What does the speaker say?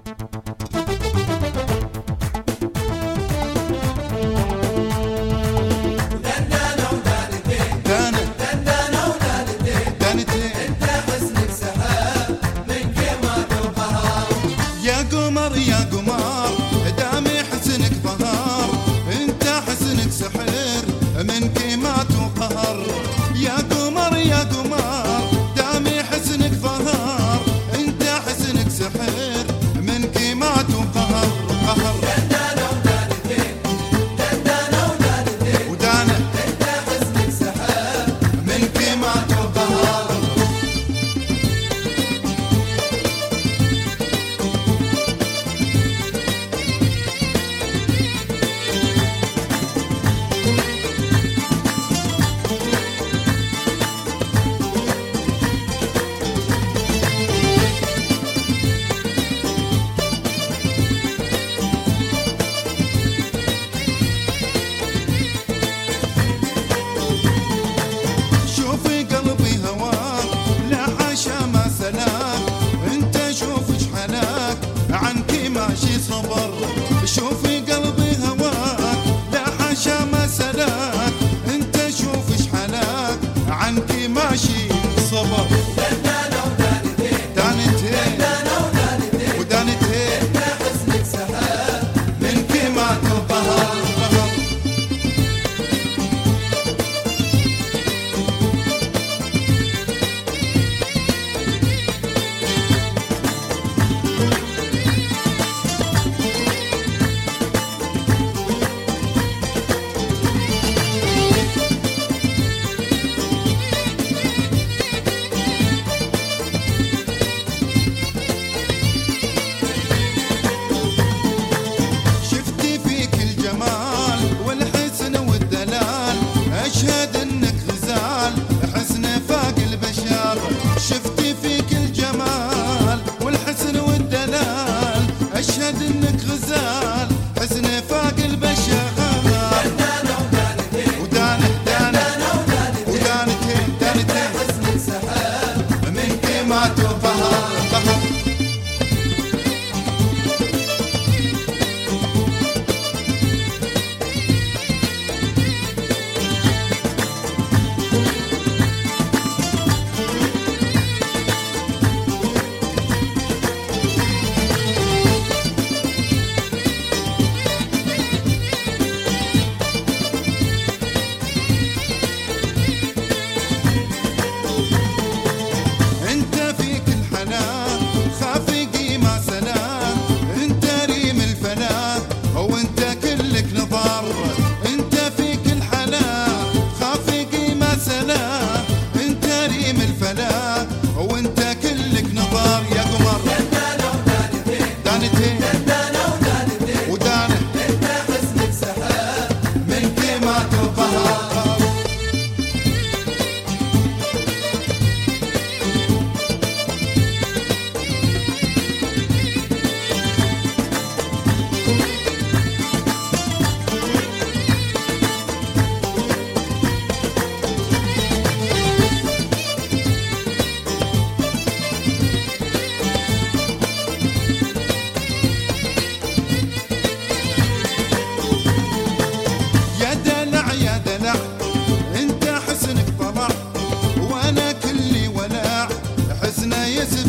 يا قمر دامي حسنك ظهر، انت حسنك سحر من كيمات وقهر. يا قمر يا قمر دامي حسنك ظهر، انت حسنك سحر من كيمات وقهر. قهر دندانة ودانتين، دندانة ودانتين، ودانة انت حسنك سحر من كيمات وقهر. ماشي صبر، شوفي قلبي هواك لا حاشا ما سلاك، انت شوف اش حلاك عنكي ماشي صبر. دندانة ودانتين، دانتين دندانة ودانتين، ودانتين انت حسنك سحر من كيمات وقهر. أشهد إنك غزال حسن فاق البشر، شفتي فيك الجمال والحسن والدلال، أشهد إنك غزال حسن فاق البشر. دندانة ودانتين، ودانة دانة دندانة ودانتين، ودانتين دانتين حسنك سحر من كيمات وقهر. قهر خافقي ما سلام، انت ريم الفلاح وانت كلك نظر، انت فيك الحلا خافقي ما سلام، انت ريم الفلاح وانت كلك نظر. يا قمر دندانة ودانتين، دانتين دندانة ودانتين، ودانة انت حسنك سحر من كيمات وقهر. انت حسنك طلع وانا كلي ولع، حسنه يسر